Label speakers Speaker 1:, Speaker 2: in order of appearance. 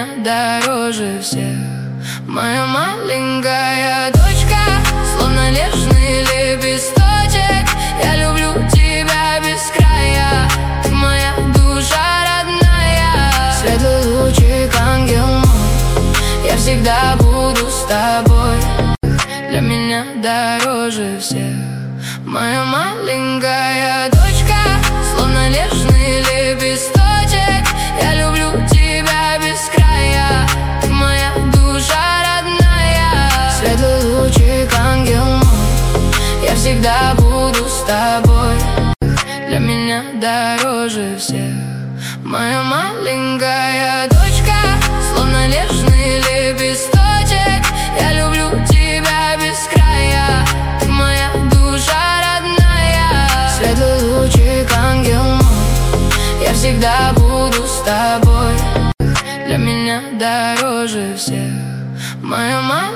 Speaker 1: меня дороже всех. Моя маленькая дочка, словно нежный лепесточек. Я люблю тебя без края, ты моя душа родная. Светлый лучик, ангел мой, я всегда буду с тобой. Для меня дороже всех. Моя маленькая дочка, словно нежный лепесточек. Я люблю тебя без края, ты моя душа родная. Светлый лучик, ангел мой, я всегда буду с тобой. Для меня дороже всех. Моя маленькая дочка, словно нежный лепесточек. Я люблю тебя без края, ты моя душа родная. Светлый лучик, ангел мой, я всегда буду с тобой. Для меня дороже всех. Моя